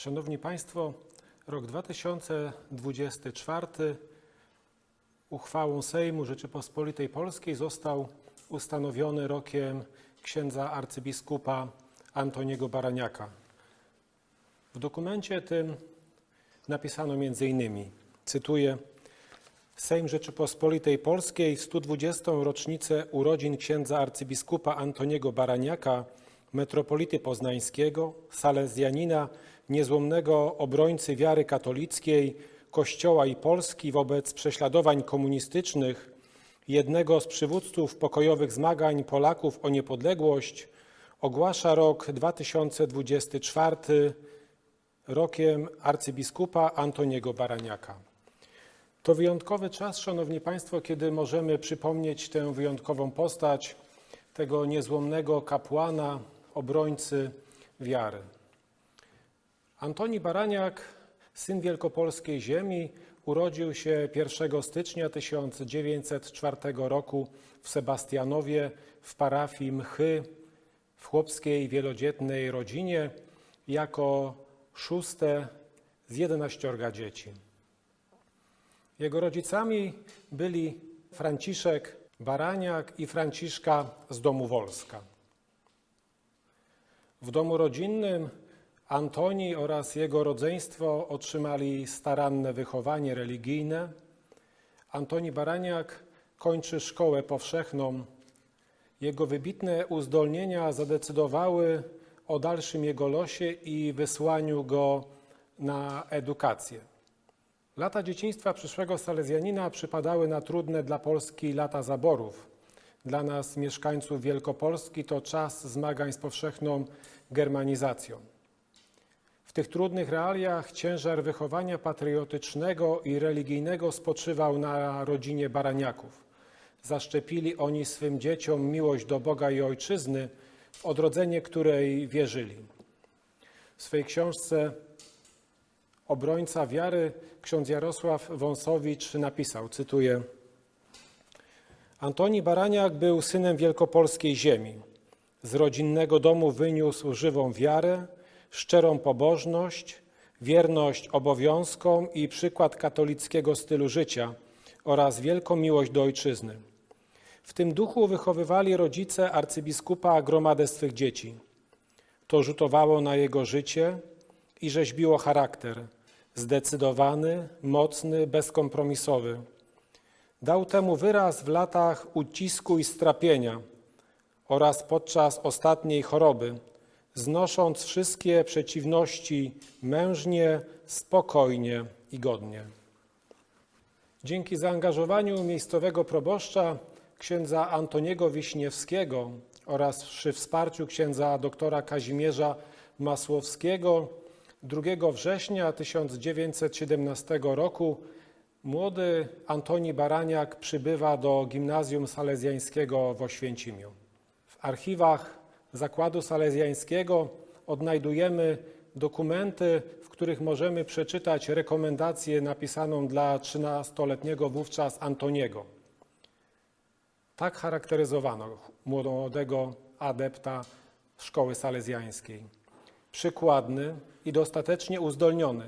Szanowni Państwo, rok 2024 uchwałą Sejmu Rzeczypospolitej Polskiej został ustanowiony rokiem księdza arcybiskupa Antoniego Baraniaka. W dokumencie tym napisano m.in., cytuję: Sejm Rzeczypospolitej Polskiej w 120. rocznicę urodzin księdza arcybiskupa Antoniego Baraniaka, metropolity poznańskiego, salezjanina, niezłomnego obrońcy wiary katolickiej, Kościoła i Polski wobec prześladowań komunistycznych, jednego z przywódców pokojowych zmagań Polaków o niepodległość, ogłasza rok 2024 rokiem arcybiskupa Antoniego Baraniaka. To wyjątkowy czas, Szanowni Państwo, kiedy możemy przypomnieć tę wyjątkową postać, tego niezłomnego kapłana, obrońcy wiary. Antoni Baraniak, syn wielkopolskiej ziemi, urodził się 1 stycznia 1904 roku w Sebastianowie w parafii Mchy w chłopskiej wielodzietnej rodzinie jako szóste z 11 dzieci. Jego rodzicami byli Franciszek Baraniak i Franciszka z domu Wolska. W domu rodzinnym Antoni oraz jego rodzeństwo otrzymali staranne wychowanie religijne. Antoni Baraniak kończy szkołę powszechną. Jego wybitne uzdolnienia zadecydowały o dalszym jego losie i wysłaniu go na edukację. Lata dzieciństwa przyszłego salezjanina przypadały na trudne dla Polski lata zaborów. Dla nas, mieszkańców Wielkopolski, to czas zmagań z powszechną germanizacją. W tych trudnych realiach ciężar wychowania patriotycznego i religijnego spoczywał na rodzinie Baraniaków. Zaszczepili oni swym dzieciom miłość do Boga i Ojczyzny, w odrodzenie której wierzyli. W swej książce Obrońca wiary ksiądz Jarosław Wąsowicz napisał, cytuję: Antoni Baraniak był synem wielkopolskiej ziemi. Z rodzinnego domu wyniósł żywą wiarę, szczerą pobożność, wierność obowiązkom i przykład katolickiego stylu życia oraz wielką miłość do ojczyzny. W tym duchu wychowywali rodzice arcybiskupa gromadę swych dzieci. To rzutowało na jego życie i rzeźbiło charakter, zdecydowany, mocny, bezkompromisowy. Dał temu wyraz w latach ucisku i strapienia oraz podczas ostatniej choroby, znosząc wszystkie przeciwności mężnie, spokojnie i godnie. Dzięki zaangażowaniu miejscowego proboszcza księdza Antoniego Wiśniewskiego oraz przy wsparciu księdza doktora Kazimierza Masłowskiego 2 września 1917 roku młody Antoni Baraniak przybywa do Gimnazjum Salezjańskiego w Oświęcimiu. W archiwach Zakładu Salezjańskiego odnajdujemy dokumenty, w których możemy przeczytać rekomendację napisaną dla 13-letniego wówczas Antoniego. Tak charakteryzowano młodego adepta szkoły salezjańskiej. Przykładny i dostatecznie uzdolniony.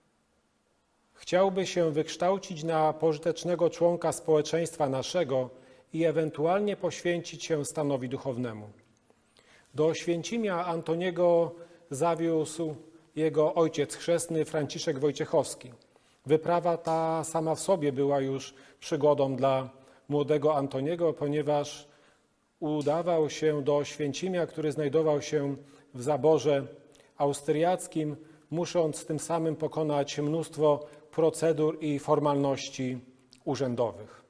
Chciałby się wykształcić na pożytecznego członka społeczeństwa naszego i ewentualnie poświęcić się stanowi duchownemu. Do Oświęcimia Antoniego zawiózł jego ojciec chrzestny Franciszek Wojciechowski. Wyprawa ta sama w sobie była już przygodą dla młodego Antoniego, ponieważ udawał się do Oświęcimia, który znajdował się w zaborze austriackim, musząc tym samym pokonać mnóstwo procedur i formalności urzędowych.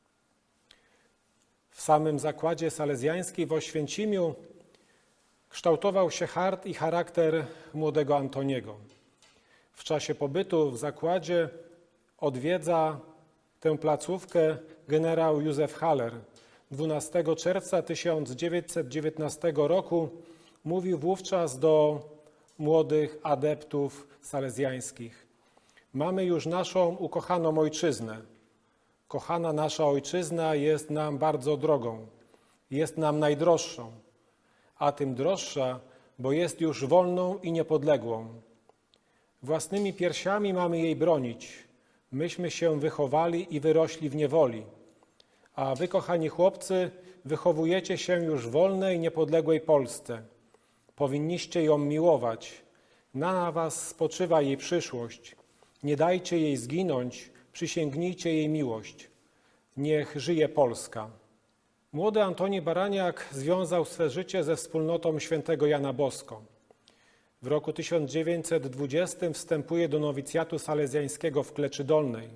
W samym zakładzie salezjańskim w Oświęcimiu kształtował się i charakter młodego Antoniego. W czasie pobytu w zakładzie odwiedza tę placówkę generał Józef Haller. 12 czerwca 1919 roku mówił wówczas do młodych adeptów salezjańskich: mamy już naszą ukochaną ojczyznę. Kochana nasza ojczyzna jest nam bardzo drogą, jest nam najdroższą, a tym droższa, bo jest już wolną i niepodległą. Własnymi piersiami mamy jej bronić. Myśmy się wychowali i wyrośli w niewoli. A wy, kochani chłopcy, wychowujecie się już w wolnej, niepodległej Polsce. Powinniście ją miłować. Na was spoczywa jej przyszłość. Nie dajcie jej zginąć, przysięgnijcie jej miłość. Niech żyje Polska. Młody Antoni Baraniak związał swe życie ze wspólnotą świętego Jana Bosko. W roku 1920 wstępuje do nowicjatu salezjańskiego w Kleczy Dolnej.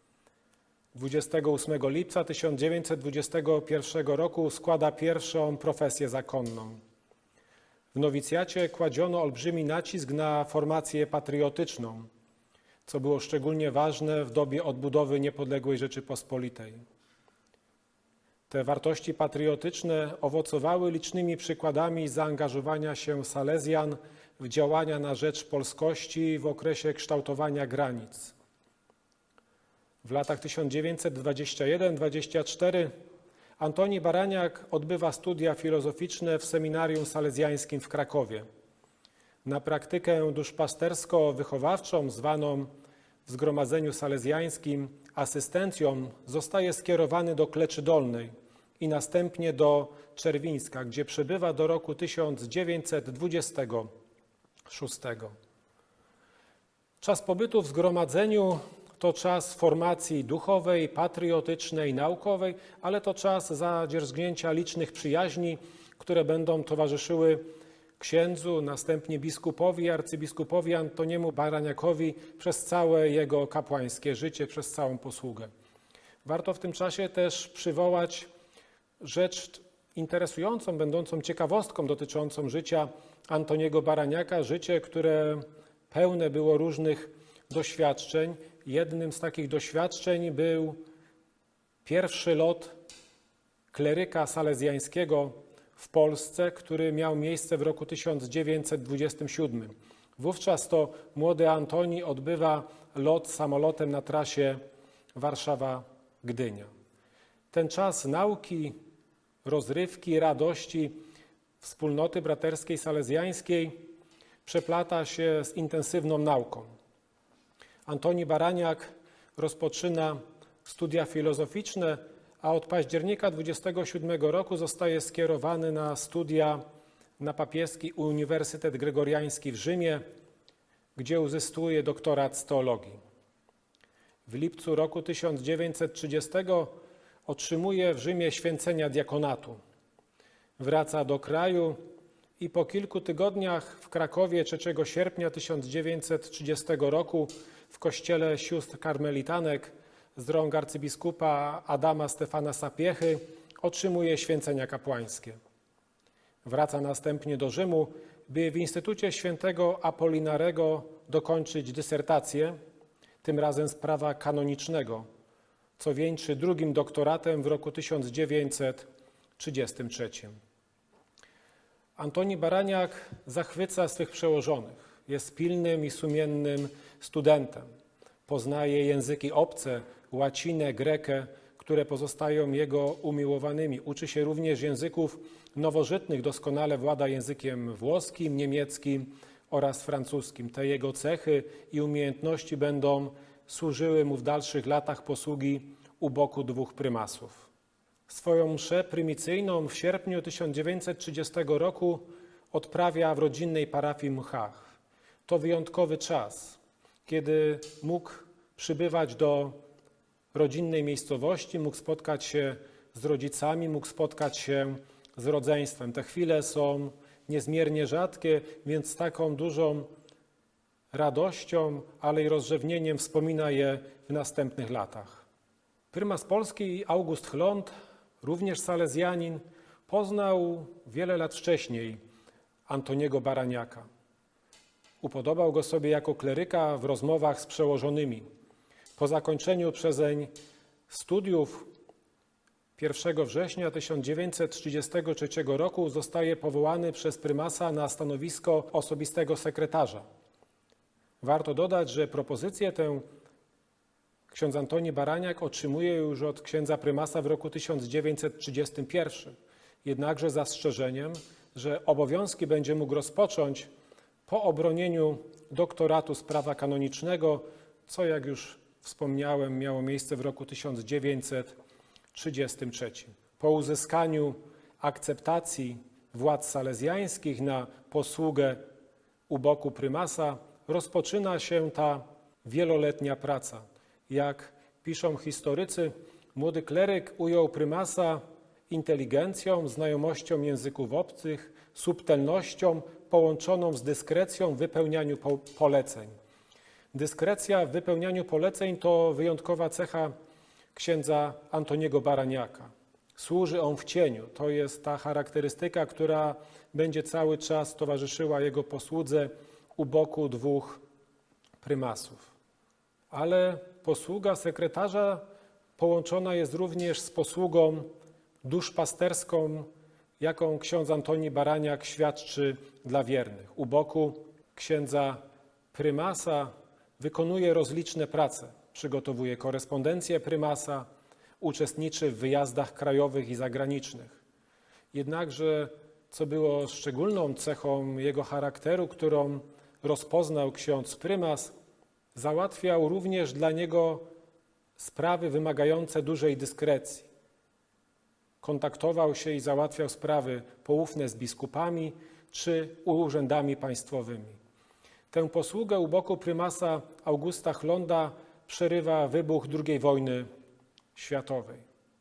28 lipca 1921 roku składa pierwszą profesję zakonną. W nowicjacie kładziono olbrzymi nacisk na formację patriotyczną, co było szczególnie ważne w dobie odbudowy niepodległej Rzeczypospolitej. Te wartości patriotyczne owocowały licznymi przykładami zaangażowania się Salezjan w działania na rzecz polskości w okresie kształtowania granic. W latach 1921-24 Antoni Baraniak odbywa studia filozoficzne w seminarium salezjańskim w Krakowie. Na praktykę duszpastersko-wychowawczą, zwaną w Zgromadzeniu Salezjańskim asystencją, zostaje skierowany do Kleczy Dolnej i następnie do Czerwińska, gdzie przebywa do roku 1926. Czas pobytu w zgromadzeniu to czas formacji duchowej, patriotycznej, naukowej, ale to czas zadzierzgnięcia licznych przyjaźni, które będą towarzyszyły księdzu, następnie biskupowi, arcybiskupowi Antoniemu Baraniakowi przez całe jego kapłańskie życie, przez całą posługę. Warto w tym czasie też przywołać rzecz interesującą, będącą ciekawostką dotyczącą życia Antoniego Baraniaka, życie, które pełne było różnych doświadczeń. Jednym z takich doświadczeń był pierwszy lot kleryka salezjańskiego w Polsce, który miał miejsce w roku 1927. Wówczas to młody Antoni odbywa lot samolotem na trasie Warszawa-Gdynia. Ten czas nauki, rozrywki, radości wspólnoty braterskiej salezjańskiej przeplata się z intensywną nauką. Antoni Baraniak rozpoczyna studia filozoficzne, a od października 27 roku zostaje skierowany na studia na papieski Uniwersytet Gregoriański w Rzymie, gdzie uzyskuje doktorat z teologii. W lipcu roku 1930 otrzymuje w Rzymie święcenia diakonatu. Wraca do kraju i po kilku tygodniach w Krakowie 3 sierpnia 1930 roku w kościele sióstr karmelitanek z rąk arcybiskupa Adama Stefana Sapiechy otrzymuje święcenia kapłańskie. Wraca następnie do Rzymu, by w Instytucie Świętego Apolinarego dokończyć dysertację, tym razem z prawa kanonicznego, co wieńczy drugim doktoratem w roku 1933. Antoni Baraniak zachwyca swych przełożonych. Jest pilnym i sumiennym studentem. Poznaje języki obce, łacinę, grekę, które pozostają jego umiłowanymi. Uczy się również języków nowożytnych, doskonale włada językiem włoskim, niemieckim oraz francuskim. Te jego cechy i umiejętności będą służyły mu w dalszych latach posługi u boku dwóch prymasów. Swoją mszę prymicyjną w sierpniu 1930 roku odprawia w rodzinnej parafii Mchach. To wyjątkowy czas, kiedy mógł przybywać do rodzinnej miejscowości, mógł spotkać się z rodzicami, mógł spotkać się z rodzeństwem. Te chwile są niezmiernie rzadkie, więc z taką dużą radością, ale i rozrzewnieniem wspomina je w następnych latach. Prymas Polski August Chlont, również salezjanin, poznał wiele lat wcześniej Antoniego Baraniaka. Upodobał go sobie jako kleryka w rozmowach z przełożonymi. Po zakończeniu przezeń studiów 1 września 1933 roku zostaje powołany przez prymasa na stanowisko osobistego sekretarza. Warto dodać, że propozycję tę ksiądz Antoni Baraniak otrzymuje już od księdza prymasa w roku 1931, jednakże z zastrzeżeniem, że obowiązki będzie mógł rozpocząć po obronieniu doktoratu z prawa kanonicznego, co jak już wspomniałem miało miejsce w roku 1933. Po uzyskaniu akceptacji władz salezjańskich na posługę u boku prymasa rozpoczyna się ta wieloletnia praca. Jak piszą historycy, młody kleryk ujął prymasa inteligencją, znajomością języków obcych, subtelnością połączoną z dyskrecją w wypełnianiu poleceń. Dyskrecja w wypełnianiu poleceń to wyjątkowa cecha księdza Antoniego Baraniaka. Służy on w cieniu. To jest ta charakterystyka, która będzie cały czas towarzyszyła jego posłudze u boku dwóch prymasów. Ale posługa sekretarza połączona jest również z posługą duszpasterską, jaką ksiądz Antoni Baraniak świadczy dla wiernych. U boku księdza prymasa wykonuje rozliczne prace. Przygotowuje korespondencję prymasa, uczestniczy w wyjazdach krajowych i zagranicznych. Jednakże, co było szczególną cechą jego charakteru, którą rozpoznał ksiądz prymas, załatwiał również dla niego sprawy wymagające dużej dyskrecji. Kontaktował się i załatwiał sprawy poufne z biskupami czy urzędami państwowymi. Tę posługę u boku prymasa Augusta Chlonda przerywa wybuch II wojny światowej.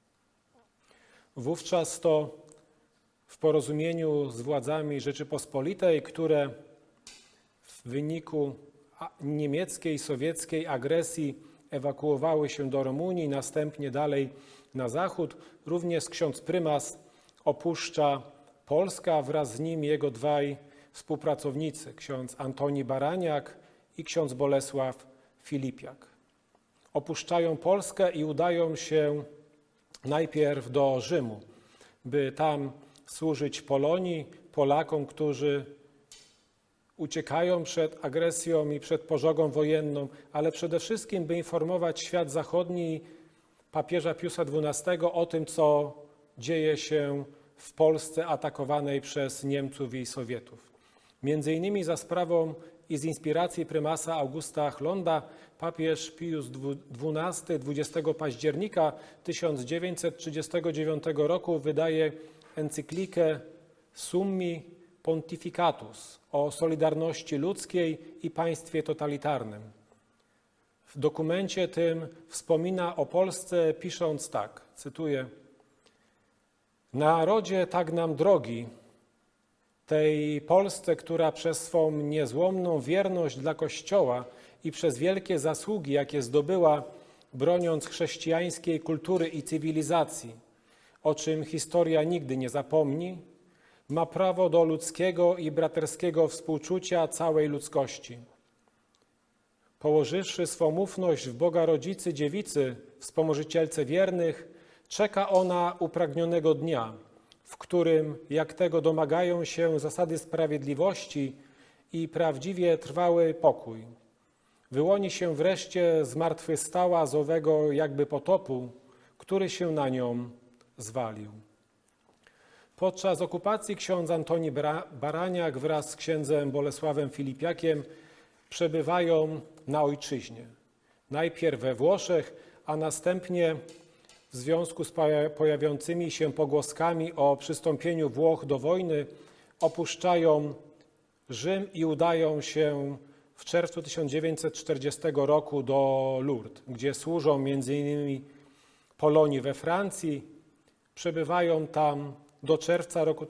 Wówczas to w porozumieniu z władzami Rzeczypospolitej, które w wyniku niemieckiej, sowieckiej agresji ewakuowały się do Rumunii, następnie dalej na zachód, również ksiądz prymas opuszcza Polskę, a wraz z nim jego dwaj współpracownicy, ksiądz Antoni Baraniak i ksiądz Bolesław Filipiak. Opuszczają Polskę i udają się najpierw do Rzymu, by tam służyć Polonii, Polakom, którzy uciekają przed agresją i przed pożogą wojenną, ale przede wszystkim, by informować świat zachodni, papieża Piusa XII o tym, co dzieje się w Polsce atakowanej przez Niemców i Sowietów. Między innymi za sprawą i z inspiracji prymasa Augusta Chlonda papież Pius XII 20 października 1939 roku wydaje encyklikę Summi Pontificatus o solidarności ludzkiej i państwie totalitarnym. W dokumencie tym wspomina o Polsce, pisząc tak, cytuję: „Narodzie tak nam drogi, tej Polsce, która przez swą niezłomną wierność dla Kościoła i przez wielkie zasługi, jakie zdobyła, broniąc chrześcijańskiej kultury i cywilizacji, o czym historia nigdy nie zapomni, ma prawo do ludzkiego i braterskiego współczucia całej ludzkości. Położywszy swą ufność w Boga Rodzicy Dziewicy, wspomożycielce wiernych, czeka ona upragnionego dnia, w którym, jak tego domagają się zasady sprawiedliwości i prawdziwie trwały pokój, wyłoni się wreszcie zmartwychwstała z owego jakby potopu, który się na nią zwalił”. Podczas okupacji ksiądz Antoni Baraniak wraz z księdzem Bolesławem Filipiakiem przebywają na ojczyźnie. Najpierw we Włoszech, a następnie w związku z pojawiającymi się pogłoskami o przystąpieniu Włoch do wojny opuszczają Rzym i udają się w czerwcu 1940 roku do Lourdes, gdzie służą m.in. Polonii we Francji. Przebywają tam do czerwca roku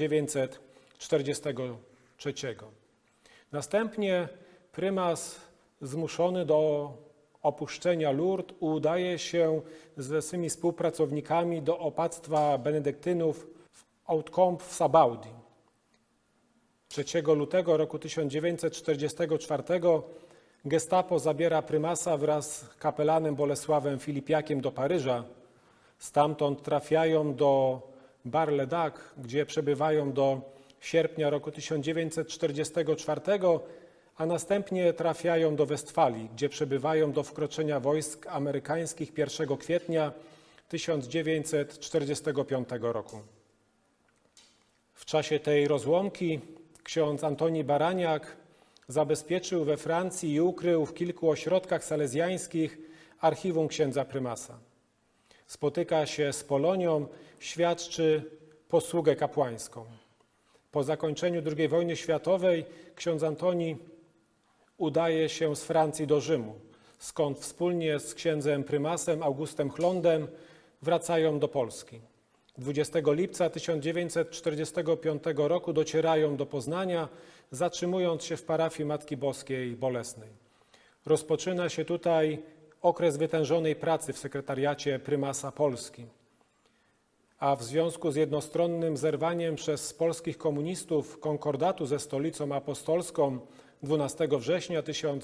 1943. Następnie prymas zmuszony do opuszczenia Lourdes udaje się ze swymi współpracownikami do opactwa benedyktynów w Hautecombe w Sabaudii. 3 lutego roku 1944 gestapo zabiera prymasa wraz z kapelanem Bolesławem Filipiakiem do Paryża. Stamtąd trafiają do Bar-le-Duc, gdzie przebywają do sierpnia roku 1944, a następnie trafiają do Westfalii, gdzie przebywają do wkroczenia wojsk amerykańskich 1 kwietnia 1945 roku. W czasie tej rozłomki ksiądz Antoni Baraniak zabezpieczył we Francji i ukrył w kilku ośrodkach salezjańskich archiwum księdza prymasa. Spotyka się z Polonią, świadczy posługę kapłańską. Po zakończeniu II wojny światowej ksiądz Antoni udaje się z Francji do Rzymu, skąd wspólnie z księdzem prymasem Augustem Chlondem wracają do Polski. 20 lipca 1945 roku docierają do Poznania, zatrzymując się w parafii Matki Boskiej Bolesnej. Rozpoczyna się tutaj okres wytężonej pracy w sekretariacie prymasa Polski, a w związku z jednostronnym zerwaniem przez polskich komunistów konkordatu ze Stolicą Apostolską 12 września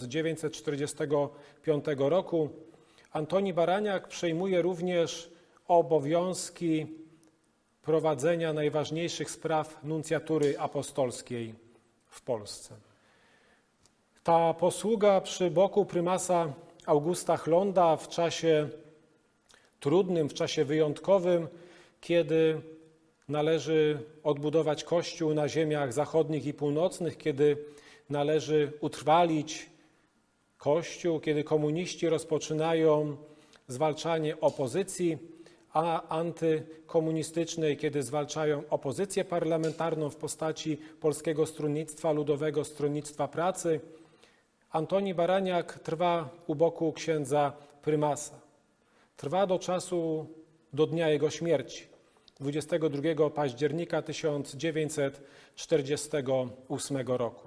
1945 roku Antoni Baraniak przejmuje również obowiązki prowadzenia najważniejszych spraw nuncjatury apostolskiej w Polsce. Ta posługa przy boku prymasa Augusta Chlonda w czasie trudnym, w czasie wyjątkowym, kiedy należy odbudować Kościół na ziemiach zachodnich i północnych, kiedy należy utrwalić Kościół, kiedy komuniści rozpoczynają zwalczanie opozycji antykomunistycznej, kiedy zwalczają opozycję parlamentarną w postaci Polskiego Stronnictwa Ludowego, Stronnictwa Pracy, Antoni Baraniak trwa u boku księdza prymasa. Trwa do dnia jego śmierci, 22 października 1948 roku.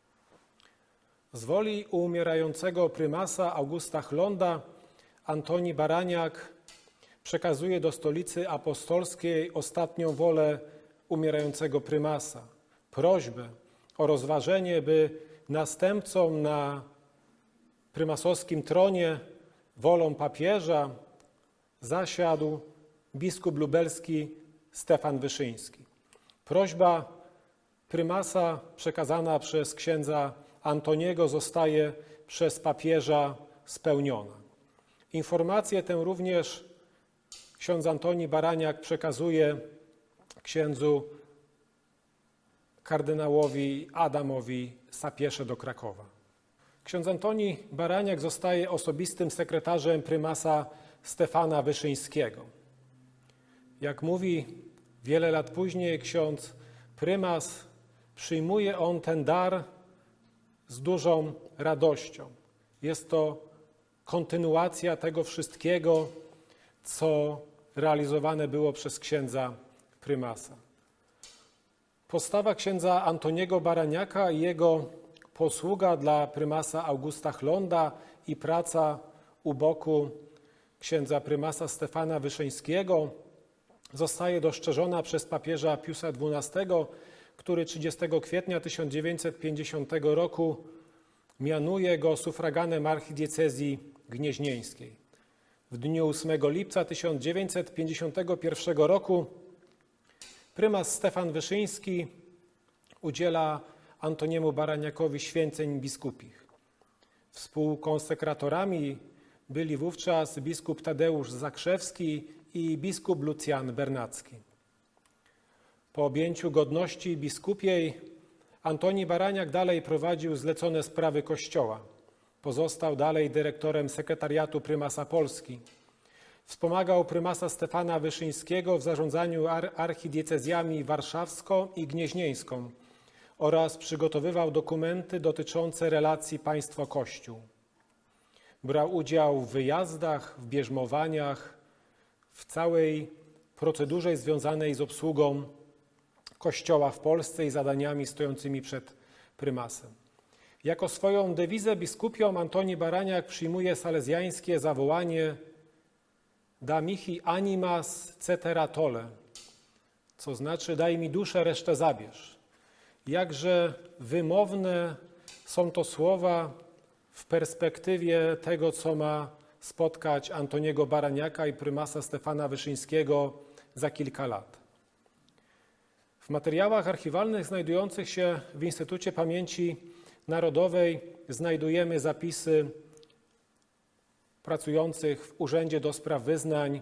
Z woli umierającego prymasa Augusta Chlonda Antoni Baraniak przekazuje do Stolicy Apostolskiej ostatnią wolę umierającego prymasa, prośbę o rozważenie, by następcą na prymasowskim tronie wolą papieża zasiadł biskup lubelski Stefan Wyszyński. Prośba prymasa przekazana przez księdza Antoniego zostaje przez papieża spełniona. Informację tę również ksiądz Antoni Baraniak przekazuje księdzu kardynałowi Adamowi Sapiesze do Krakowa. Ksiądz Antoni Baraniak zostaje osobistym sekretarzem prymasa Stefana Wyszyńskiego. Jak mówi wiele lat później ksiądz prymas, przyjmuje on ten dar z dużą radością. Jest to kontynuacja tego wszystkiego, co realizowane było przez księdza prymasa. Postawa księdza Antoniego Baraniaka i jego posługa dla prymasa Augusta Chlonda i praca u boku księdza prymasa Stefana Wyszyńskiego zostaje dostrzeżona przez papieża Piusa XII, który 30 kwietnia 1950 roku mianuje go sufraganem archidiecezji gnieźnieńskiej. W dniu 8 lipca 1951 roku prymas Stefan Wyszyński udziela Antoniemu Baraniakowi święceń biskupich. Współkonsekratorami byli wówczas biskup Tadeusz Zakrzewski i biskup Lucjan Bernacki. Po objęciu godności biskupiej Antoni Baraniak dalej prowadził zlecone sprawy Kościoła. Pozostał dalej dyrektorem sekretariatu prymasa Polski. Wspomagał prymasa Stefana Wyszyńskiego w zarządzaniu archidiecezjami warszawską i gnieźnieńską oraz przygotowywał dokumenty dotyczące relacji państwo-kościół. Brał udział w wyjazdach, w bierzmowaniach, w całej procedurze związanej z obsługą Kościoła w Polsce i zadaniami stojącymi przed prymasem. Jako swoją dewizę biskupią Antoni Baraniak przyjmuje salezjańskie zawołanie da mihi animas cetera tole, co znaczy daj mi duszę, resztę zabierz. Jakże wymowne są to słowa w perspektywie tego, co ma spotkać Antoniego Baraniaka i prymasa Stefana Wyszyńskiego za kilka lat. W materiałach archiwalnych znajdujących się w Instytucie Pamięci Narodowej znajdujemy zapisy pracujących w Urzędzie do Spraw Wyznań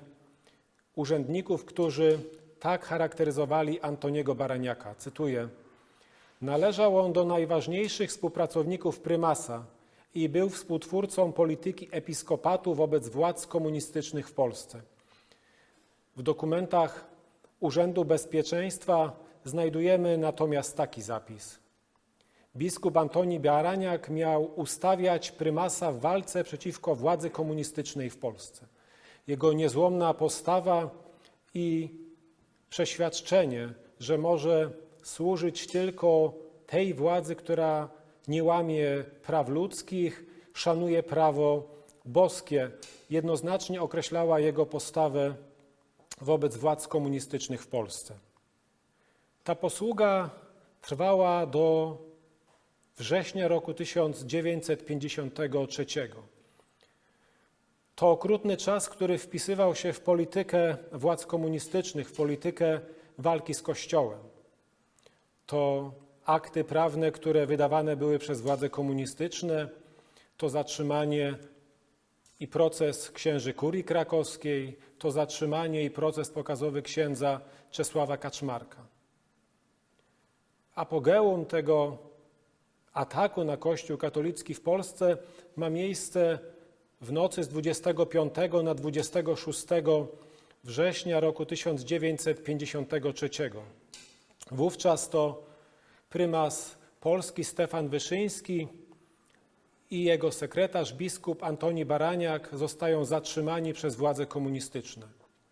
urzędników, którzy tak charakteryzowali Antoniego Baraniaka. Cytuję: Należał on do najważniejszych współpracowników prymasa i był współtwórcą polityki episkopatu wobec władz komunistycznych w Polsce. W dokumentach Urzędu Bezpieczeństwa znajdujemy natomiast taki zapis. Biskup Antoni Baraniak miał ustawiać prymasa w walce przeciwko władzy komunistycznej w Polsce. Jego niezłomna postawa i przeświadczenie, że może służyć tylko tej władzy, która nie łamie praw ludzkich, szanuje prawo boskie, jednoznacznie określała jego postawę wobec władz komunistycznych w Polsce. Ta posługa trwała do września roku 1953. To okrutny czas, który wpisywał się w politykę władz komunistycznych, w politykę walki z Kościołem. To akty prawne, które wydawane były przez władze komunistyczne, to zatrzymanie i proces księży kurii krakowskiej, to zatrzymanie i proces pokazowy księdza Czesława Kaczmarka. Apogeum tego ataku na Kościół katolicki w Polsce ma miejsce w nocy z 25 na 26 września roku 1953. Wówczas to prymas Polski Stefan Wyszyński i jego sekretarz biskup Antoni Baraniak zostają zatrzymani przez władze komunistyczne.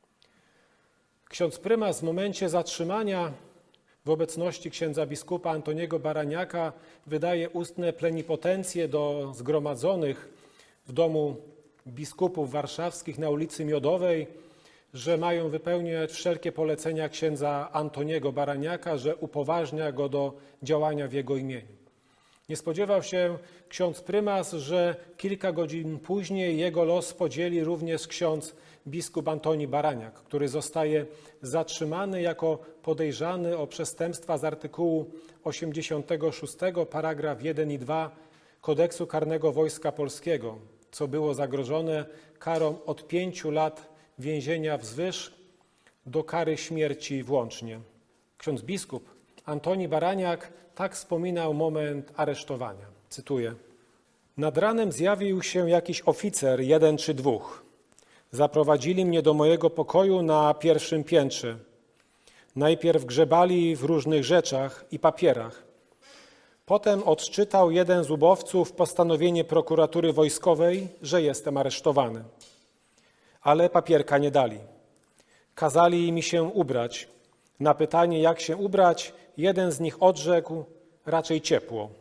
Ksiądz prymas w momencie zatrzymania w obecności księdza biskupa Antoniego Baraniaka wydaje ustne plenipotencje do zgromadzonych w domu biskupów warszawskich na ulicy Miodowej, że mają wypełniać wszelkie polecenia księdza Antoniego Baraniaka, że upoważnia go do działania w jego imieniu. Nie spodziewał się ksiądz prymas, że kilka godzin później jego los podzieli również ksiądz biskup Antoni Baraniak, który zostaje zatrzymany jako podejrzany o przestępstwa z artykułu 86, paragraf 1 i 2 Kodeksu Karnego Wojska Polskiego, co było zagrożone karą od 5 lat więzienia wzwyż do kary śmierci włącznie. Ksiądz biskup Antoni Baraniak tak wspominał moment aresztowania. Cytuję. Nad ranem zjawił się jakiś oficer, 1 czy 2. Zaprowadzili mnie do mojego pokoju na pierwszym piętrze. Najpierw grzebali w różnych rzeczach i papierach. Potem odczytał jeden z ubowców postanowienie prokuratury wojskowej, że jestem aresztowany. Ale papierka nie dali. Kazali mi się ubrać. Na pytanie, jak się ubrać, jeden z nich odrzekł, raczej ciepło.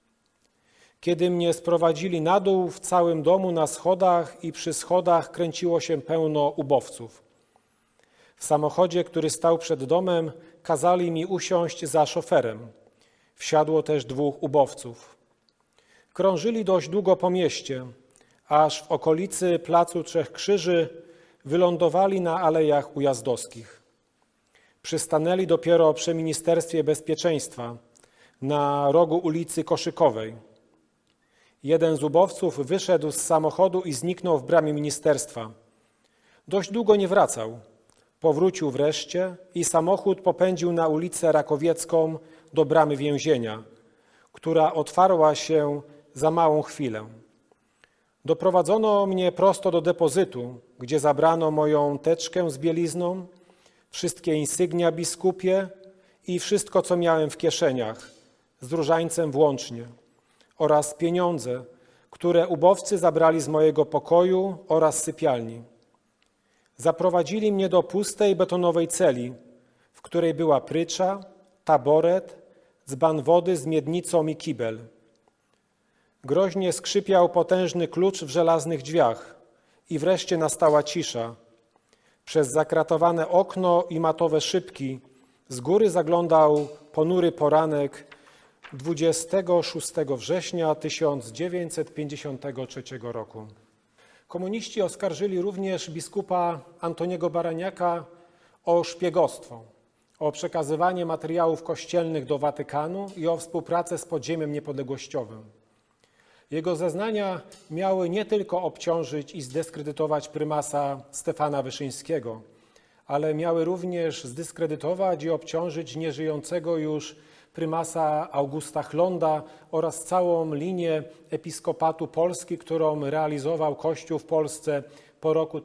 Kiedy mnie sprowadzili na dół, w całym domu na schodach i przy schodach kręciło się pełno ubowców. W samochodzie, który stał przed domem, kazali mi usiąść za szoferem. Wsiadło też 2 ubowców. Krążyli dość długo po mieście, aż w okolicy Placu Trzech Krzyży wylądowali na Alejach Ujazdowskich. Przystanęli dopiero przy Ministerstwie Bezpieczeństwa na rogu ulicy Koszykowej. Jeden z ubowców wyszedł z samochodu i zniknął w bramie ministerstwa. Dość długo nie wracał. Powrócił wreszcie i samochód popędził na ulicę Rakowiecką do bramy więzienia, która otwarła się za małą chwilę. Doprowadzono mnie prosto do depozytu, gdzie zabrano moją teczkę z bielizną, wszystkie insygnia biskupie i wszystko, co miałem w kieszeniach, z różańcem włącznie, oraz pieniądze, które ubowcy zabrali z mojego pokoju oraz sypialni. Zaprowadzili mnie do pustej betonowej celi, w której była prycza, taboret, dzban wody z miednicą i kibel. Groźnie skrzypiał potężny klucz w żelaznych drzwiach i wreszcie nastała cisza. Przez zakratowane okno i matowe szybki z góry zaglądał ponury poranek 26 września 1953 roku. Komuniści oskarżyli również biskupa Antoniego Baraniaka o szpiegostwo, o przekazywanie materiałów kościelnych do Watykanu i o współpracę z podziemiem niepodległościowym. Jego zeznania miały nie tylko obciążyć i zdyskredytować prymasa Stefana Wyszyńskiego, ale miały również zdyskredytować i obciążyć nieżyjącego już prymasa Augusta Chlonda oraz całą linię episkopatu Polski, którą realizował Kościół w Polsce po roku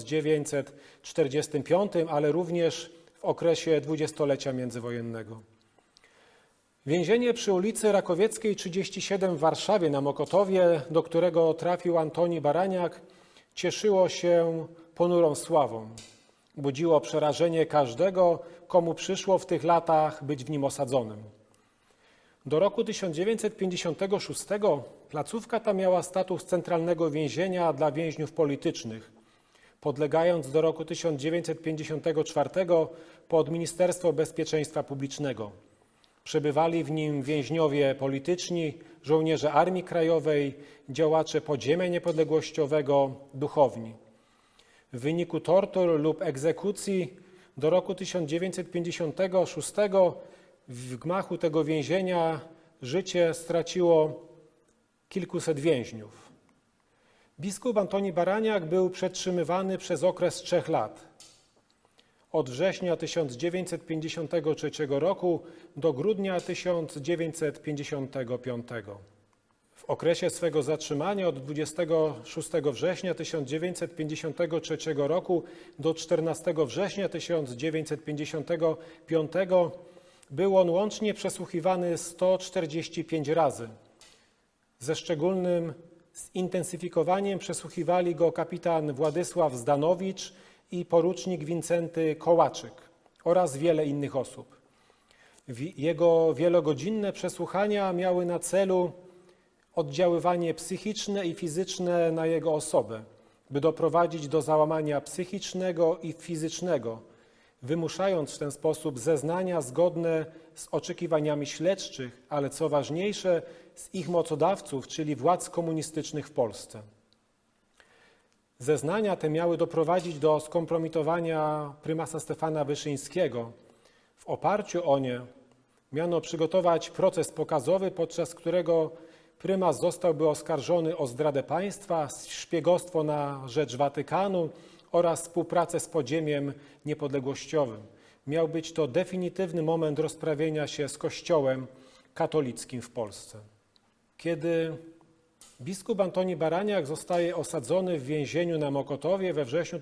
1945, ale również w okresie dwudziestolecia międzywojennego. Więzienie przy ulicy Rakowieckiej 37 w Warszawie na Mokotowie, do którego trafił Antoni Baraniak, cieszyło się ponurą sławą. Budziło przerażenie każdego, komu przyszło w tych latach być w nim osadzonym. Do roku 1956 placówka ta miała status centralnego więzienia dla więźniów politycznych, podlegając do roku 1954 pod Ministerstwo Bezpieczeństwa Publicznego. Przebywali w nim więźniowie polityczni, żołnierze Armii Krajowej, działacze podziemia niepodległościowego, duchowni. W wyniku tortur lub egzekucji do roku 1956 w gmachu tego więzienia życie straciło kilkuset więźniów. Biskup Antoni Baraniak był przetrzymywany przez okres 3 lat. Od września 1953 roku do grudnia 1955. W okresie swego zatrzymania od 26 września 1953 roku do 14 września 1955 był on łącznie przesłuchiwany 145 razy. Ze szczególnym zintensyfikowaniem przesłuchiwali go kapitan Władysław Zdanowicz i porucznik Wincenty Kołaczyk oraz wiele innych osób. Jego wielogodzinne przesłuchania miały na celu oddziaływanie psychiczne i fizyczne na jego osobę, by doprowadzić do załamania psychicznego i fizycznego, wymuszając w ten sposób zeznania zgodne z oczekiwaniami śledczych, ale co ważniejsze, z ich mocodawców, czyli władz komunistycznych w Polsce. Zeznania te miały doprowadzić do skompromitowania prymasa Stefana Wyszyńskiego. W oparciu o nie miano przygotować proces pokazowy, podczas którego prymas zostałby oskarżony o zdradę państwa, szpiegostwo na rzecz Watykanu oraz współpracę z podziemiem niepodległościowym. Miał być to definitywny moment rozprawienia się z Kościołem katolickim w Polsce. Kiedy biskup Antoni Baraniak zostaje osadzony w więzieniu na Mokotowie we wrześniu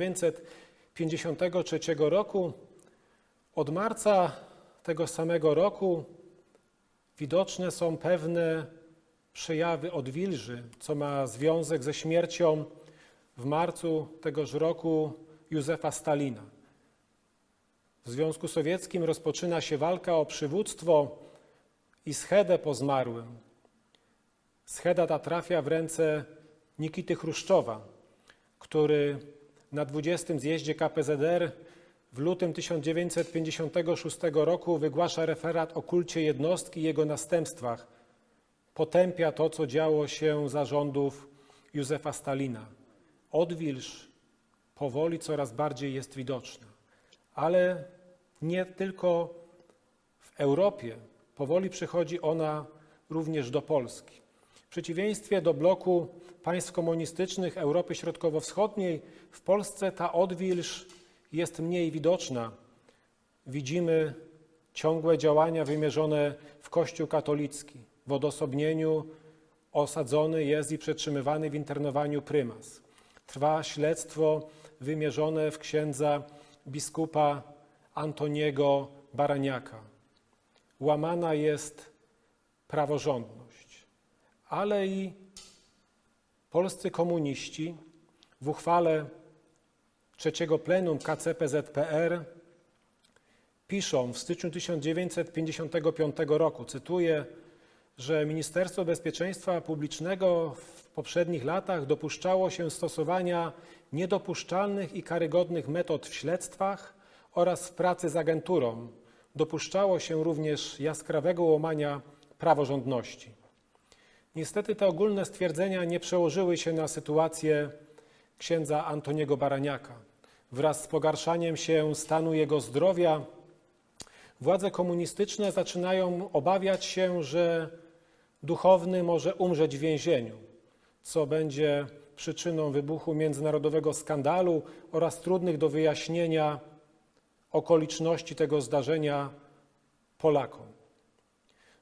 1953 roku, od marca tego samego roku widoczne są pewne przejawy odwilży, co ma związek ze śmiercią w marcu tegoż roku Józefa Stalina. W Związku Sowieckim rozpoczyna się walka o przywództwo i schedę po zmarłym. Scheda ta trafia w ręce Nikity Chruszczowa, który na 20. zjeździe KPZR w lutym 1956 roku wygłasza referat o kulcie jednostki i jego następstwach. Potępia to, co działo się za rządów Józefa Stalina. Odwilż powoli coraz bardziej jest widoczna, ale nie tylko w Europie. Powoli przychodzi ona również do Polski. W przeciwieństwie do bloku państw komunistycznych Europy Środkowo-Wschodniej, w Polsce ta odwilż jest mniej widoczna. Widzimy ciągłe działania wymierzone w Kościół katolicki. W odosobnieniu osadzony jest i przetrzymywany w internowaniu prymas. Trwa śledztwo wymierzone w księdza biskupa Antoniego Baraniaka. Łamana jest praworządność, ale i polscy komuniści w uchwale trzeciego plenum KCPZPR piszą w styczniu 1955 roku, cytuję, że Ministerstwo Bezpieczeństwa Publicznego w poprzednich latach dopuszczało się stosowania niedopuszczalnych i karygodnych metod w śledztwach oraz w pracy z agenturą. Dopuszczało się również jaskrawego łamania praworządności. Niestety te ogólne stwierdzenia nie przełożyły się na sytuację księdza Antoniego Baraniaka. Wraz z pogarszaniem się stanu jego zdrowia władze komunistyczne zaczynają obawiać się, że duchowny może umrzeć w więzieniu, co będzie przyczyną wybuchu międzynarodowego skandalu oraz trudnych do wyjaśnienia okoliczności tego zdarzenia Polakom.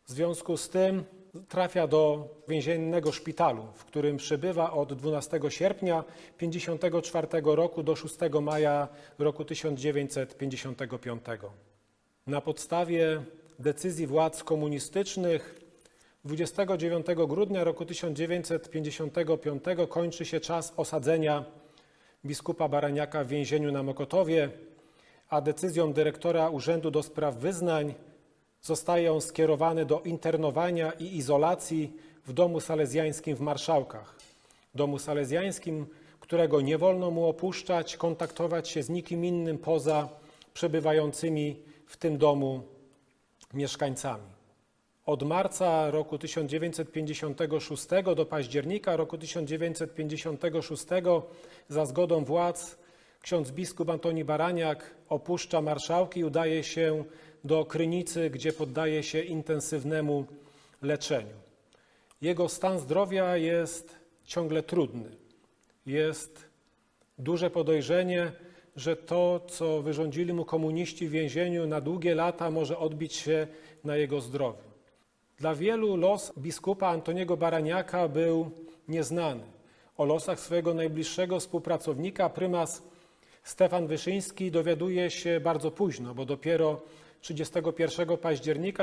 W związku z tym trafia do więziennego szpitalu, w którym przebywa od 12 sierpnia 1954 roku do 6 maja roku 1955. Na podstawie decyzji władz komunistycznych 29 grudnia roku 1955 kończy się czas osadzenia biskupa Baraniaka w więzieniu na Mokotowie, a decyzją dyrektora Urzędu do Spraw Wyznań zostaje on skierowany do internowania i izolacji w domu salezjańskim w Marszałkach. Domu salezjańskim, którego nie wolno mu opuszczać, kontaktować się z nikim innym poza przebywającymi w tym domu mieszkańcami. Od marca roku 1956 do października roku 1956 za zgodą władz ksiądz biskup Antoni Baraniak opuszcza Marszałki i udaje się do Krynicy, gdzie poddaje się intensywnemu leczeniu. Jego stan zdrowia jest ciągle trudny. Jest duże podejrzenie, że to, co wyrządzili mu komuniści w więzieniu na długie lata, może odbić się na jego zdrowiu. Dla wielu los biskupa Antoniego Baraniaka był nieznany. O losach swojego najbliższego współpracownika prymas Stefan Wyszyński dowiaduje się bardzo późno, bo dopiero 31 października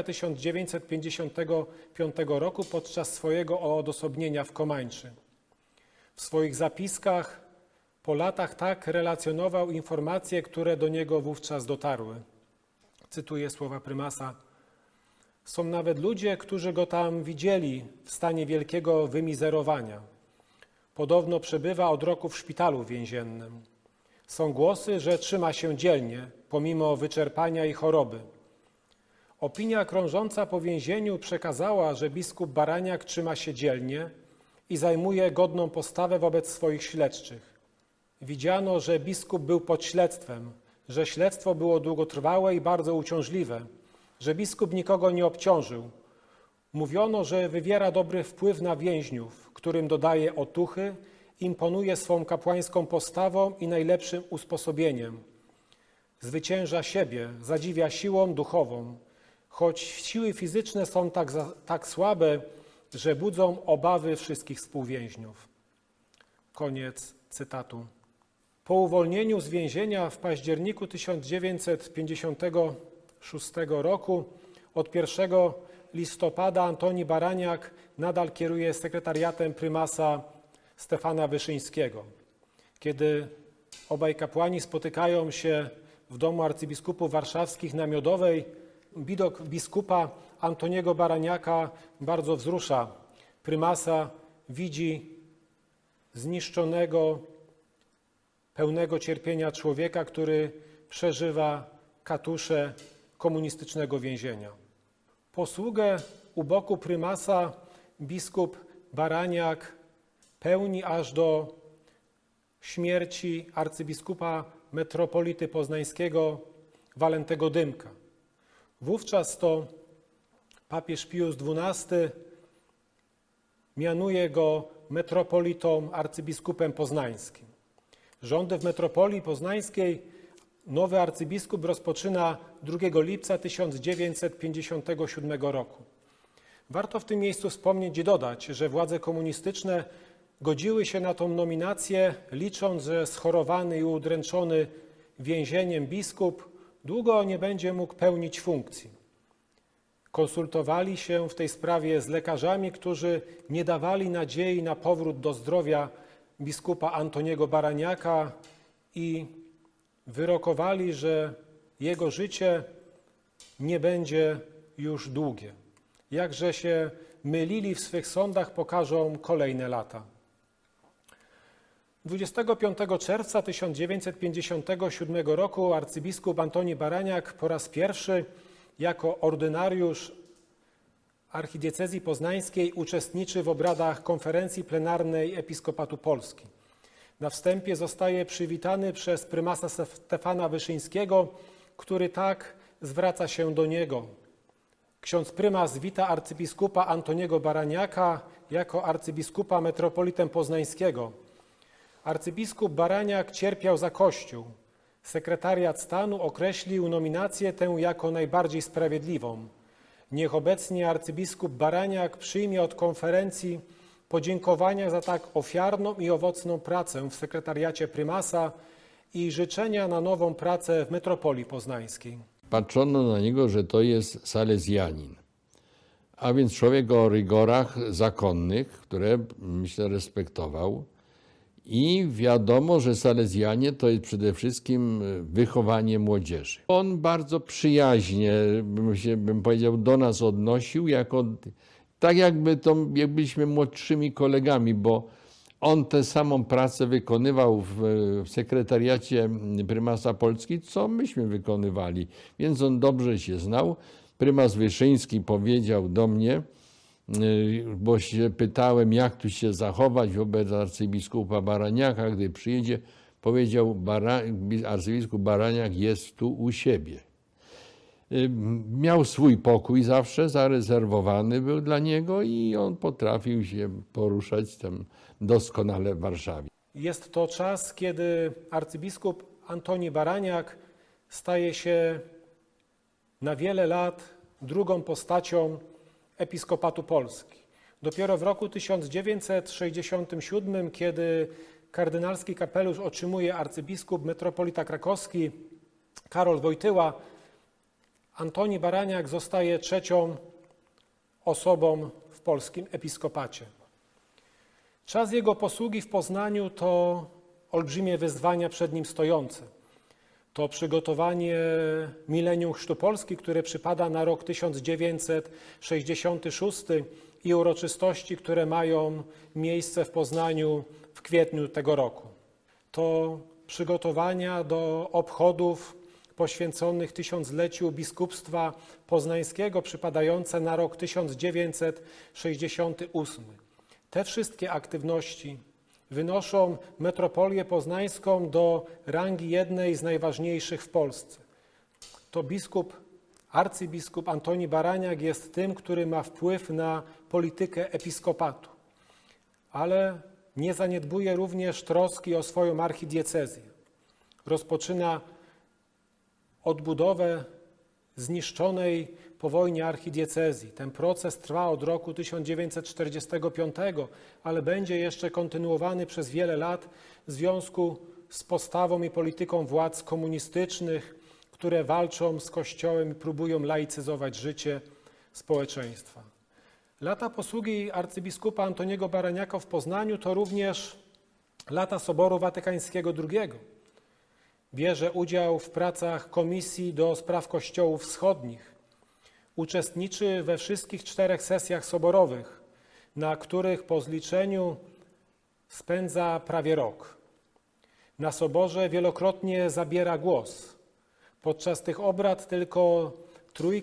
1955 roku podczas swojego odosobnienia w Komańczy. W swoich zapiskach po latach tak relacjonował informacje, które do niego wówczas dotarły. Cytuję słowa prymasa. Są nawet ludzie, którzy go tam widzieli w stanie wielkiego wymizerowania. Podobno przebywa od roku w szpitalu więziennym. Są głosy, że trzyma się dzielnie, pomimo wyczerpania i choroby. Opinia krążąca po więzieniu przekazała, że biskup Baraniak trzyma się dzielnie i zajmuje godną postawę wobec swoich śledczych. Widziano, że biskup był pod śledztwem, że śledztwo było długotrwałe i bardzo uciążliwe, że biskup nikogo nie obciążył. Mówiono, że wywiera dobry wpływ na więźniów, którym dodaje otuchy, imponuje swą kapłańską postawą i najlepszym usposobieniem. Zwycięża siebie, zadziwia siłą duchową, choć siły fizyczne są tak słabe, że budzą obawy wszystkich współwięźniów. Koniec cytatu. Po uwolnieniu z więzienia w październiku 1956 roku od 1 listopada Antoni Baraniak nadal kieruje sekretariatem prymasa Stefana Wyszyńskiego. Kiedy obaj kapłani spotykają się w domu arcybiskupów warszawskich na Miodowej, widok biskupa Antoniego Baraniaka bardzo wzrusza. Prymasa widzi zniszczonego, pełnego cierpienia człowieka, który przeżywa katusze komunistycznego więzienia. Posługę u boku prymasa biskup Baraniak pełni aż do śmierci arcybiskupa metropolity poznańskiego Walentego Dymka. Wówczas to papież Pius XII mianuje go metropolitą arcybiskupem poznańskim. Rządy w metropolii poznańskiej nowy arcybiskup rozpoczyna 2 lipca 1957 roku. Warto w tym miejscu wspomnieć i dodać, że władze komunistyczne godziły się na tą nominację, licząc, że schorowany i udręczony więzieniem biskup długo nie będzie mógł pełnić funkcji. Konsultowali się w tej sprawie z lekarzami, którzy nie dawali nadziei na powrót do zdrowia biskupa Antoniego Baraniaka i wyrokowali, że jego życie nie będzie już długie. Jakże się mylili w swych sądach, pokażą kolejne lata. 25 czerwca 1957 roku arcybiskup Antoni Baraniak po raz pierwszy jako ordynariusz archidiecezji poznańskiej uczestniczy w obradach konferencji plenarnej Episkopatu Polski. Na wstępie zostaje przywitany przez prymasa Stefana Wyszyńskiego, który tak zwraca się do niego. Ksiądz prymas wita arcybiskupa Antoniego Baraniaka jako arcybiskupa metropolitę poznańskiego. Arcybiskup Baraniak cierpiał za Kościół. Sekretariat stanu określił nominację tę jako najbardziej sprawiedliwą. Niech obecnie arcybiskup Baraniak przyjmie od konferencji podziękowania za tak ofiarną i owocną pracę w sekretariacie prymasa i życzenia na nową pracę w metropolii poznańskiej. Patrzono na niego, że to jest salezjanin, a więc człowiek o rygorach zakonnych, które myślę respektował. I wiadomo, że salezjanie to jest przede wszystkim wychowanie młodzieży. On bardzo przyjaźnie, bym powiedział, do nas odnosił, tak jakbyśmy młodszymi kolegami, bo on tę samą pracę wykonywał w sekretariacie prymasa Polski, co myśmy wykonywali, więc on dobrze się znał. Prymas Wyszyński powiedział do mnie, bo się pytałem, jak tu się zachować wobec arcybiskupa Baraniaka, gdy przyjedzie, powiedział, arcybiskup Baraniak jest tu u siebie. Miał swój pokój zawsze, zarezerwowany był dla niego i on potrafił się poruszać tam doskonale w Warszawie. Jest to czas, kiedy arcybiskup Antoni Baraniak staje się na wiele lat drugą postacią Episkopatu Polski. Dopiero w roku 1967, kiedy kardynalski kapelusz otrzymuje arcybiskup metropolita krakowski Karol Wojtyła, Antoni Baraniak zostaje trzecią osobą w polskim episkopacie. Czas jego posługi w Poznaniu to olbrzymie wyzwania przed nim stojące. To przygotowanie milenium Chrztu Polski, które przypada na rok 1966 i uroczystości, które mają miejsce w Poznaniu w kwietniu tego roku. To przygotowania do obchodów poświęconych tysiącleciu biskupstwa poznańskiego przypadające na rok 1968. Te wszystkie aktywności wynoszą metropolię poznańską do rangi jednej z najważniejszych w Polsce. To arcybiskup Antoni Baraniak jest tym, który ma wpływ na politykę episkopatu, ale nie zaniedbuje również troski o swoją archidiecezję. Rozpoczyna odbudowę zniszczonej po wojnie archidiecezji. Ten proces trwa od roku 1945, ale będzie jeszcze kontynuowany przez wiele lat w związku z postawą i polityką władz komunistycznych, które walczą z Kościołem i próbują laicyzować życie społeczeństwa. Lata posługi arcybiskupa Antoniego Baraniaka w Poznaniu to również lata Soboru Watykańskiego II. Bierze udział w pracach Komisji do Spraw Kościołów Wschodnich. Uczestniczy we wszystkich 4 sesjach soborowych, na których po zliczeniu spędza prawie rok. Na soborze wielokrotnie zabiera głos. Podczas tych obrad tylko 3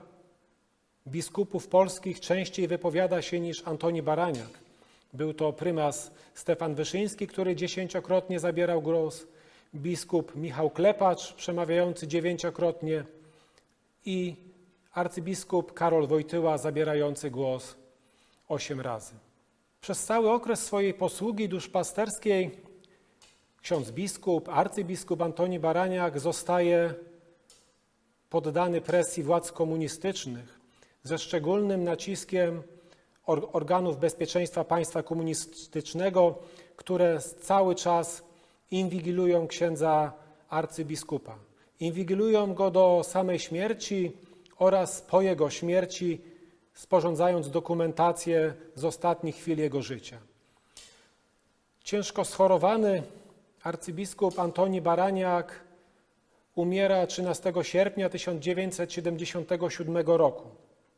biskupów polskich częściej wypowiada się niż Antoni Baraniak. Był to prymas Stefan Wyszyński, który 10-krotnie zabierał głos, biskup Michał Klepacz, przemawiający 9-krotnie i arcybiskup Karol Wojtyła, zabierający głos 8 razy. Przez cały okres swojej posługi duszpasterskiej ksiądz biskup, arcybiskup Antoni Baraniak zostaje poddany presji władz komunistycznych ze szczególnym naciskiem organów bezpieczeństwa państwa komunistycznego, które cały czas inwigilują księdza arcybiskupa. Inwigilują go do samej śmierci oraz po jego śmierci, sporządzając dokumentację z ostatnich chwil jego życia. Ciężko schorowany arcybiskup Antoni Baraniak umiera 13 sierpnia 1977 roku.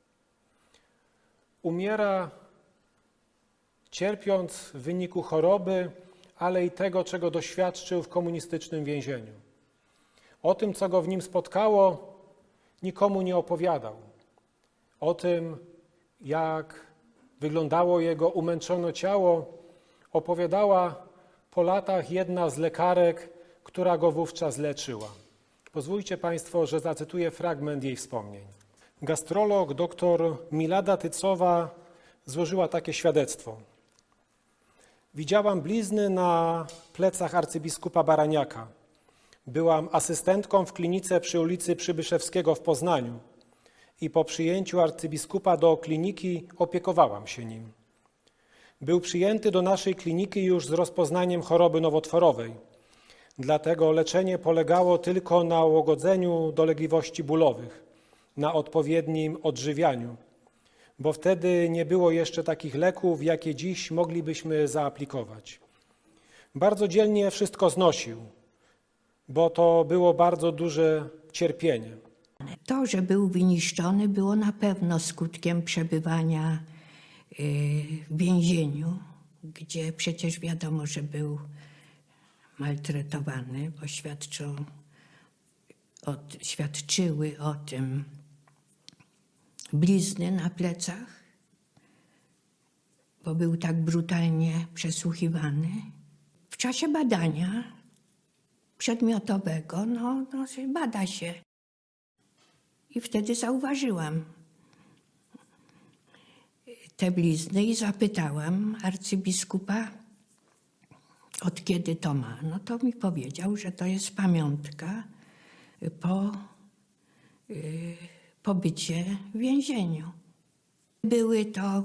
Umiera cierpiąc w wyniku choroby, ale i tego, czego doświadczył w komunistycznym więzieniu. O tym, co go w nim spotkało, nikomu nie opowiadał. O tym, jak wyglądało jego umęczone ciało, opowiadała po latach jedna z lekarek, która go wówczas leczyła. Pozwólcie Państwo, że zacytuję fragment jej wspomnień. Gastrolog dr Milada Tycowa złożyła takie świadectwo. Widziałam blizny na plecach arcybiskupa Baraniaka. Byłam asystentką w klinice przy ulicy Przybyszewskiego w Poznaniu i po przyjęciu arcybiskupa do kliniki opiekowałam się nim. Był przyjęty do naszej kliniki już z rozpoznaniem choroby nowotworowej. Dlatego leczenie polegało tylko na łagodzeniu dolegliwości bólowych, na odpowiednim odżywianiu, bo wtedy nie było jeszcze takich leków, jakie dziś moglibyśmy zaaplikować. Bardzo dzielnie wszystko znosił, bo to było bardzo duże cierpienie. To, że był wyniszczony, było na pewno skutkiem przebywania w więzieniu, gdzie przecież wiadomo, że był maltretowany, bo świadczyły o tym blizny na plecach, bo był tak brutalnie przesłuchiwany. W czasie badania przedmiotowego, bada się. I wtedy zauważyłam te blizny i zapytałam arcybiskupa, od kiedy to ma. No to mi powiedział, że to jest pamiątka po pobycie w więzieniu. Były to,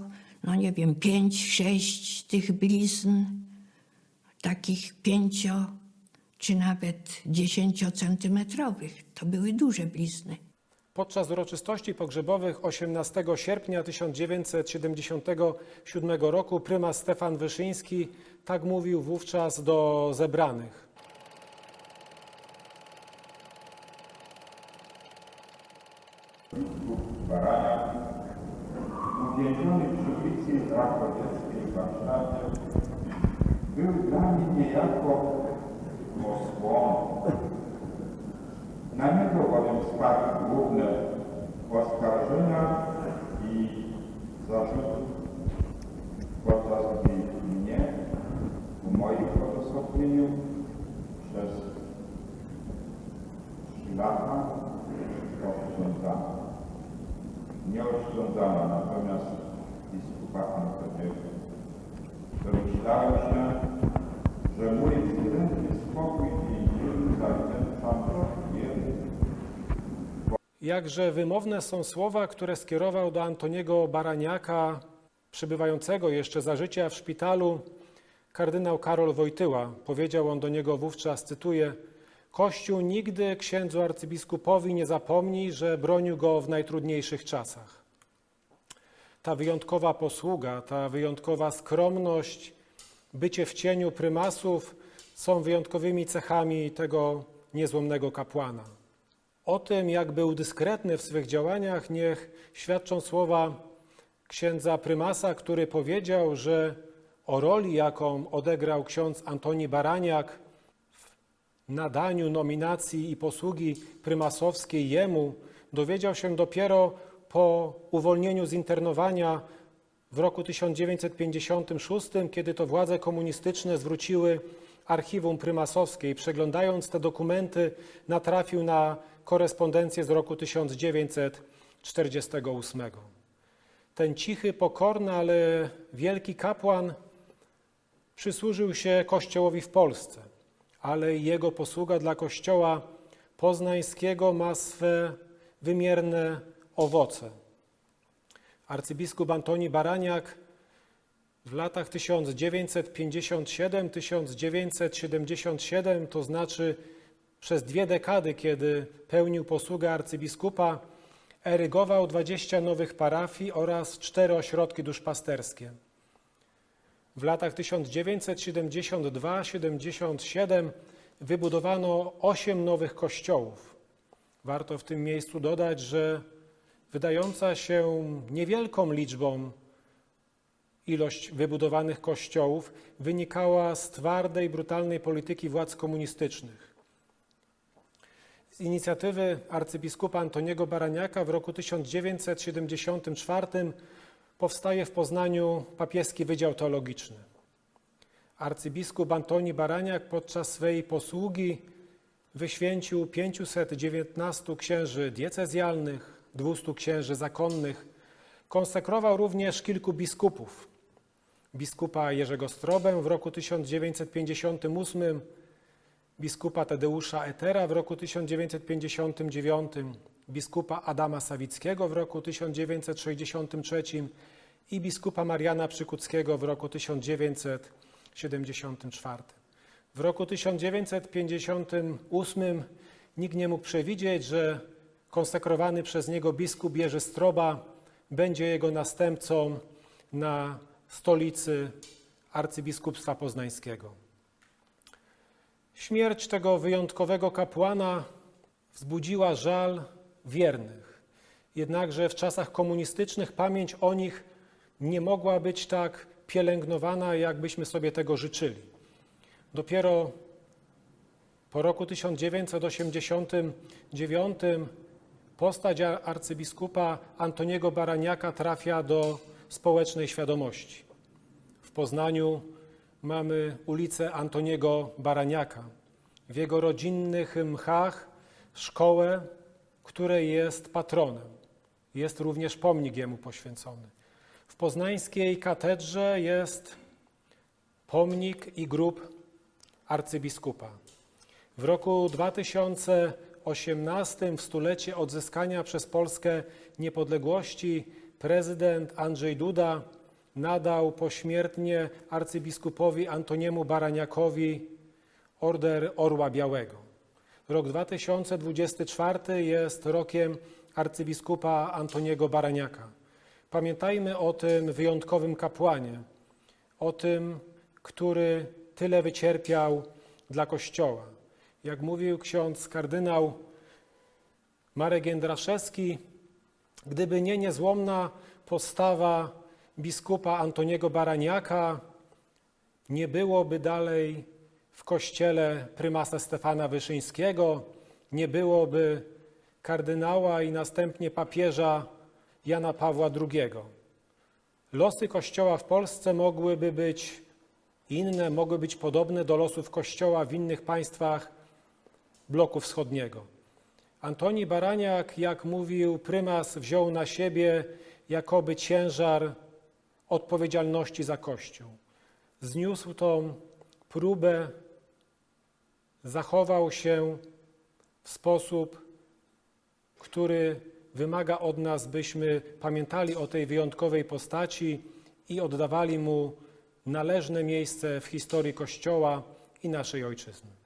5-6 tych blizn, takich 5 czy nawet 10-centymetrowych. To były duże blizny. Podczas uroczystości pogrzebowych 18 sierpnia 1977 roku prymas Stefan Wyszyński tak mówił wówczas do zebranych. Baraniak, uwięziony przy ulicy Rakowieckiej w Warszawie, był dla mnie niejako osłoną. Na niego bowiem spadły główne oskarżenia i zarzuty, podczas gdy mnie, w moim odosobnieniu, przez 3 lata oszczędzano. Nie oszczędzano natomiast biskupa Antoniego. Domyślałem się, że mój względny spokój w więzieniu zawdzięczam jemu. Jakże wymowne są słowa, które skierował do Antoniego Baraniaka, przebywającego jeszcze za życia w szpitalu, kardynał Karol Wojtyła. Powiedział on do niego wówczas, cytuję: Kościół nigdy księdzu arcybiskupowi nie zapomni, że bronił go w najtrudniejszych czasach. Ta wyjątkowa posługa, ta wyjątkowa skromność, bycie w cieniu prymasów są wyjątkowymi cechami tego niezłomnego kapłana. O tym, jak był dyskretny w swych działaniach, niech świadczą słowa księdza prymasa, który powiedział, że o roli, jaką odegrał ksiądz Antoni Baraniak w nadaniu nominacji i posługi prymasowskiej jemu, dowiedział się dopiero po uwolnieniu z internowania w roku 1956, kiedy to władze komunistyczne zwróciły archiwum prymasowskie i przeglądając te dokumenty natrafił na korespondencję z roku 1948. Ten cichy, pokorny, ale wielki kapłan przysłużył się Kościołowi w Polsce, ale jego posługa dla Kościoła poznańskiego ma swe wymierne owoce. Arcybiskup Antoni Baraniak w latach 1957-1977, to znaczy przez 2 dekady, kiedy pełnił posługę arcybiskupa, erygował 20 nowych parafii oraz 4 ośrodki duszpasterskie. W latach 1972-77 wybudowano 8 nowych kościołów. Warto w tym miejscu dodać, że wydająca się niewielką liczbą ilość wybudowanych kościołów wynikała z twardej, brutalnej polityki władz komunistycznych. Z inicjatywy arcybiskupa Antoniego Baraniaka w roku 1974 powstaje w Poznaniu papieski Wydział Teologiczny. Arcybiskup Antoni Baraniak podczas swej posługi wyświęcił 519 księży diecezjalnych, 200 księży zakonnych. Konsekrował również kilku biskupów. Biskupa Jerzego Strobę w roku 1958, biskupa Tadeusza Etera w roku 1959, biskupa Adama Sawickiego w roku 1963 i biskupa Mariana Przykuckiego w roku 1974. W roku 1958 nikt nie mógł przewidzieć, że konsekrowany przez niego biskup Jerzy Stroba będzie jego następcą na stolicy arcybiskupstwa poznańskiego. Śmierć tego wyjątkowego kapłana wzbudziła żal wiernych. Jednakże w czasach komunistycznych pamięć o nich nie mogła być tak pielęgnowana, jakbyśmy sobie tego życzyli. Dopiero po roku 1989 postać arcybiskupa Antoniego Baraniaka trafia do społecznej świadomości. W Poznaniu mamy ulicę Antoniego Baraniaka. W jego rodzinnych mchach szkołę, której jest patronem. Jest również pomnik jemu poświęcony. W poznańskiej katedrze jest pomnik i grób arcybiskupa. W roku 2018, w stulecie odzyskania przez Polskę niepodległości, prezydent Andrzej Duda nadał pośmiertnie arcybiskupowi Antoniemu Baraniakowi Order Orła Białego. Rok 2024 jest rokiem arcybiskupa Antoniego Baraniaka. Pamiętajmy o tym wyjątkowym kapłanie, o tym, który tyle wycierpiał dla Kościoła. Jak mówił ksiądz kardynał Marek Jędraszewski, gdyby nie niezłomna postawa biskupa Antoniego Baraniaka, nie byłoby dalej w Kościele prymasa Stefana Wyszyńskiego, nie byłoby kardynała i następnie papieża Jana Pawła II. Losy Kościoła w Polsce mogłyby być inne, mogły być podobne do losów Kościoła w innych państwach bloku wschodniego. Antoni Baraniak, jak mówił prymas, wziął na siebie jakoby ciężar odpowiedzialności za Kościół. Zniósł tą próbę, zachował się w sposób, który wymaga od nas, byśmy pamiętali o tej wyjątkowej postaci i oddawali mu należne miejsce w historii Kościoła i naszej ojczyzny.